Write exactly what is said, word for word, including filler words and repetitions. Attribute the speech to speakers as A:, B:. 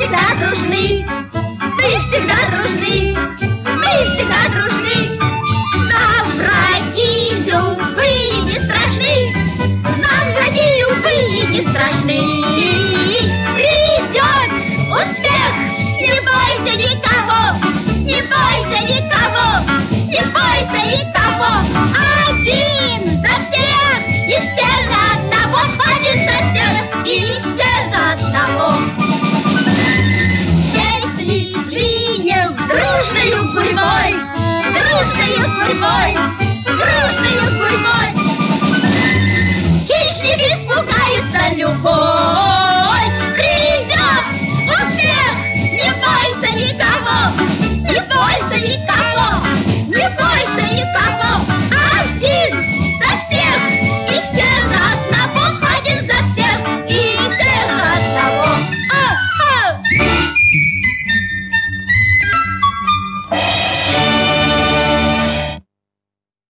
A: всегда дружны, мы всегда дружны, мы всегда дружны. Нам враги любые не страшны, нам враги любые не страшны. Придет успех, не бойся никого, не бойся никого, не бойся никого. Один за всех, и все за одного, один за всех, и все за одного. Если двинем дружною гурьбой, дружною гурьбой, дружною гурьбой, хищник испугается любой.